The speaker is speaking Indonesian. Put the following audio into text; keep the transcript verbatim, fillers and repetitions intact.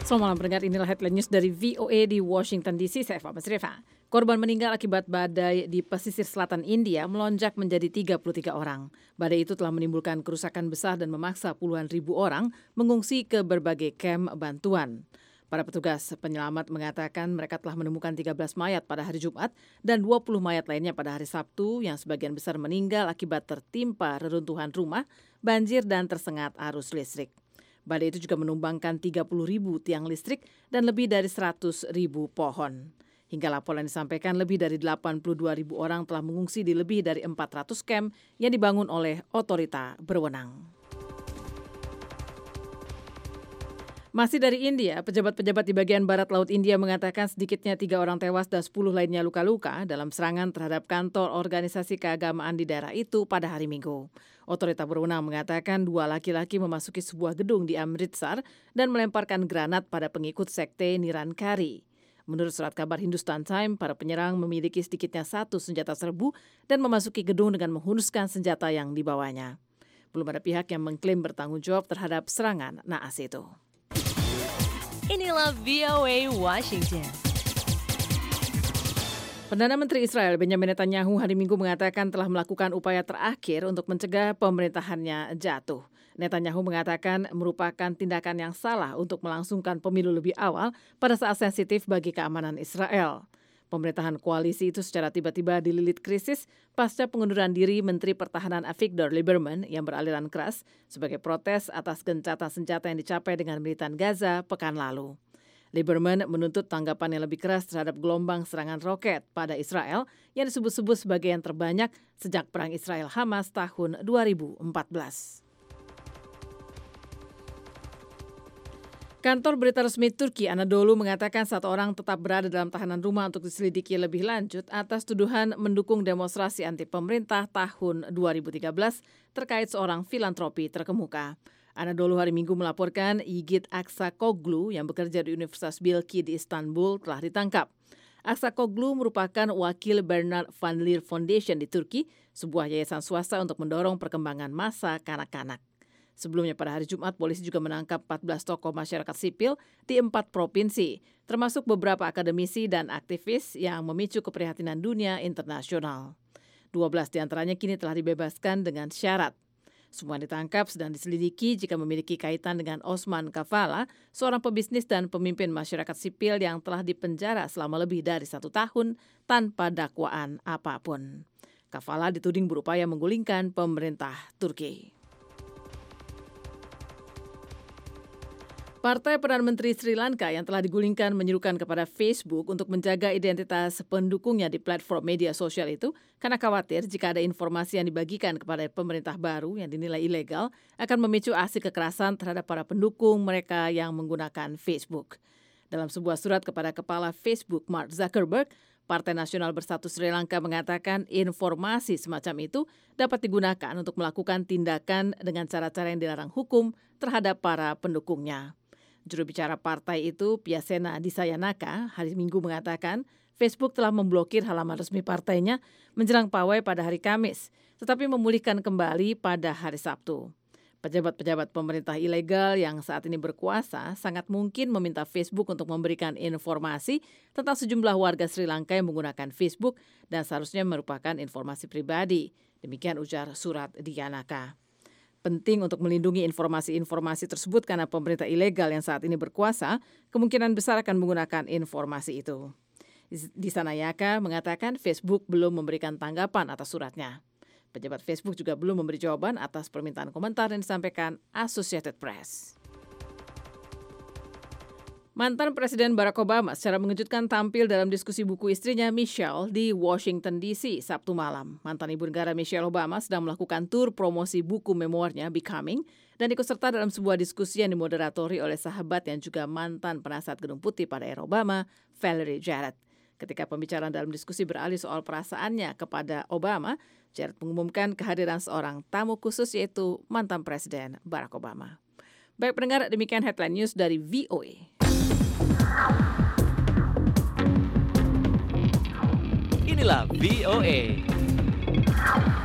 Selamat malam pendengar, inilah headline news dari V O A di Washington D C. Saya Eva Basreva. Korban meninggal akibat badai di pesisir selatan India melonjak menjadi tiga puluh tiga orang. Badai itu telah menimbulkan kerusakan besar dan memaksa puluhan ribu orang mengungsi ke berbagai kamp bantuan. Para petugas penyelamat mengatakan mereka telah menemukan tiga belas mayat pada hari Jumat dan dua puluh mayat lainnya pada hari Sabtu yang sebagian besar meninggal akibat tertimpa reruntuhan rumah, banjir dan tersengat arus listrik. Badai itu juga menumbangkan tiga puluh ribu tiang listrik dan lebih dari seratus ribu pohon. Hingga laporan disampaikan, lebih dari delapan puluh dua ribu orang telah mengungsi di lebih dari empat ratus kamp yang dibangun oleh otorita berwenang. Masih dari India, pejabat-pejabat di bagian barat laut India mengatakan sedikitnya tiga orang tewas dan sepuluh lainnya luka-luka dalam serangan terhadap kantor organisasi keagamaan di daerah itu pada hari Minggu. Otorita berwenang mengatakan dua laki-laki memasuki sebuah gedung di Amritsar dan melemparkan granat pada pengikut sekte Nirankari. Menurut surat kabar Hindustan Times, para penyerang memiliki sedikitnya satu senjata serbu dan memasuki gedung dengan menghunuskan senjata yang dibawanya. Belum ada pihak yang mengklaim bertanggung jawab terhadap serangan naas itu. Inilah V O A Washington. Perdana Menteri Israel Benjamin Netanyahu hari Minggu mengatakan telah melakukan upaya terakhir untuk mencegah pemerintahannya jatuh. Netanyahu mengatakan merupakan tindakan yang salah untuk melangsungkan pemilu lebih awal pada saat sensitif bagi keamanan Israel. Pemerintahan koalisi itu secara tiba-tiba dililit krisis pasca pengunduran diri Menteri Pertahanan Avigdor Lieberman yang beraliran keras sebagai protes atas gencatan senjata yang dicapai dengan militan Gaza pekan lalu. Lieberman menuntut tanggapan yang lebih keras terhadap gelombang serangan roket pada Israel yang disebut-sebut sebagai yang terbanyak sejak Perang Israel-Hamas tahun dua ribu empat belas. Kantor berita resmi Turki Anadolu mengatakan satu orang tetap berada dalam tahanan rumah untuk diselidiki lebih lanjut atas tuduhan mendukung demonstrasi anti pemerintah tahun dua ribu tiga belas terkait seorang filantropi terkemuka. Anadolu hari Minggu melaporkan Yiğit Aksakoglu yang bekerja di Universitas Bilgi di Istanbul telah ditangkap. Aksakoglu merupakan wakil Bernard Van Leer Foundation di Turki, sebuah yayasan swasta untuk mendorong perkembangan massa kanak-kanak. Sebelumnya pada hari Jumat, polisi juga menangkap empat belas tokoh masyarakat sipil di empat provinsi, termasuk beberapa akademisi dan aktivis yang memicu keprihatinan dunia internasional. dua belas diantaranya kini telah dibebaskan dengan syarat. Semua ditangkap sedang diselidiki jika memiliki kaitan dengan Osman Kavala, seorang pebisnis dan pemimpin masyarakat sipil yang telah dipenjara selama lebih dari satu tahun tanpa dakwaan apapun. Kavala dituding berupaya menggulingkan pemerintah Turki. Partai Perdana Menteri Sri Lanka yang telah digulingkan menyerukan kepada Facebook untuk menjaga identitas pendukungnya di platform media sosial itu karena khawatir jika ada informasi yang dibagikan kepada pemerintah baru yang dinilai ilegal akan memicu aksi kekerasan terhadap para pendukung mereka yang menggunakan Facebook. Dalam sebuah surat kepada Kepala Facebook Mark Zuckerberg, Partai Nasional Bersatu Sri Lanka mengatakan informasi semacam itu dapat digunakan untuk melakukan tindakan dengan cara-cara yang dilarang hukum terhadap para pendukungnya. Juru bicara partai itu, Piasena Disayanaka, hari Minggu mengatakan Facebook telah memblokir halaman resmi partainya menjelang pawai pada hari Kamis, tetapi memulihkan kembali pada hari Sabtu. Pejabat-pejabat pemerintah ilegal yang saat ini berkuasa sangat mungkin meminta Facebook untuk memberikan informasi tentang sejumlah warga Sri Lanka yang menggunakan Facebook dan seharusnya merupakan informasi pribadi. Demikian ujar surat Diyanaka. Penting untuk melindungi informasi-informasi tersebut karena pemerintah ilegal yang saat ini berkuasa kemungkinan besar akan menggunakan informasi itu. Disanayaka mengatakan Facebook belum memberikan tanggapan atas suratnya. Pejabat Facebook juga belum memberi jawaban atas permintaan komentar yang disampaikan Associated Press. Mantan Presiden Barack Obama secara mengejutkan tampil dalam diskusi buku istrinya Michelle di Washington D C Sabtu malam. Mantan Ibu Negara Michelle Obama sedang melakukan tur promosi buku memoirnya Becoming dan ikut serta dalam sebuah diskusi yang dimoderatori oleh sahabat yang juga mantan penasihat Gedung Putih pada era Obama, Valerie Jarrett. Ketika pembicaraan dalam diskusi beralih soal perasaannya kepada Obama, Jarrett mengumumkan kehadiran seorang tamu khusus yaitu mantan Presiden Barack Obama. Baik pendengar, demikian headline news dari V O A. Inilah V O A.